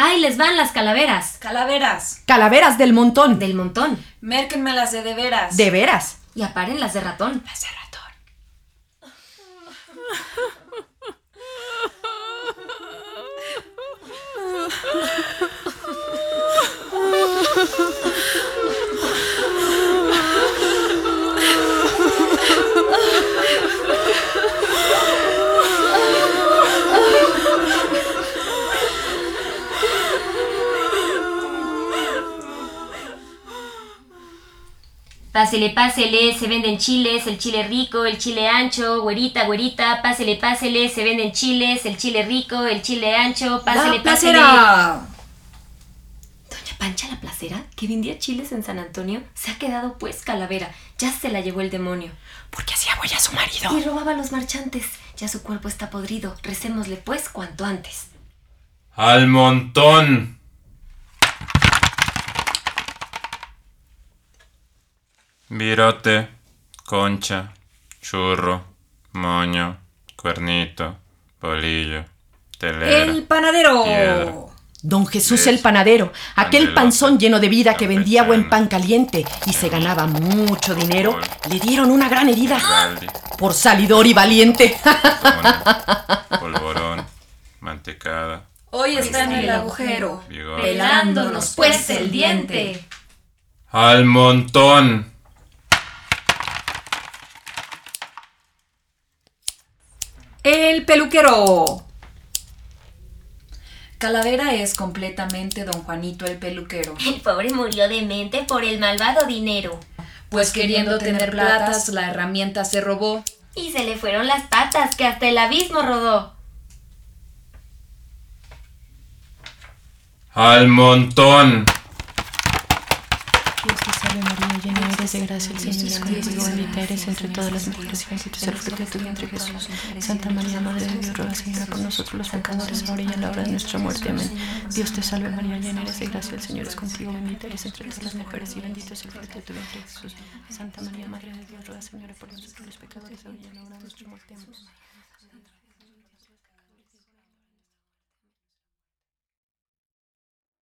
¡Ay, les van las calaveras! Calaveras. Calaveras del montón. Del montón. Mérquenmelas de veras. De veras. Y aparen las de ratón. Las de ratón. Pásele, pásele, se venden chiles, el chile rico, el chile ancho, güerita, güerita, pásele, pásele, se venden chiles, el chile rico, el chile ancho, pásele, ¡La pásele. placera! Doña Pancha la placera, que vendía chiles en San Antonio, se ha quedado pues calavera. Ya se la llevó el demonio. Porque hacía huella a su marido. Y robaba a los marchantes. Ya su cuerpo está podrido. Recémosle pues cuanto antes. ¡Al montón! Virote, concha, churro, moño, cuernito, bolillo, telera. ¡El panadero! Piedra. Don Jesús Beso. el panadero, aquel Candelote. panzón lleno de vida que vendía buen Campechano. pan caliente y se ganaba mucho dinero, le dieron una gran herida Galdi, por salidor y valiente. tona, polvorón, mantecada, Hoy está en el agujero. vigor. Pelándonos pues el diente. ¡Al montón! ¡El peluquero! Calavera es completamente don Juanito el peluquero. El pobre murió de mente por el malvado dinero. Pues queriendo tener platas, la herramienta se robó. Y se le fueron las patas que hasta el abismo rodó. ¡Al montón! Dios te salve María, llena eres de gracia, el Señor es contigo, bendita eres entre todas las mujeres y bendito es el fruto de tu vientre Jesús. Santa María, Madre de Dios, ruega Señora por nosotros los pecadores, ahora y en la hora de nuestra muerte. Amén. Dios te salve María, llena eres de gracia, el Señor es contigo, bendita eres entre todas las mujeres y bendito es el fruto de tu vientre Jesús. Santa María, Madre de Dios, ruega Señora por nosotros los pecadores, ahora y en la hora de nuestra muerte. Amén.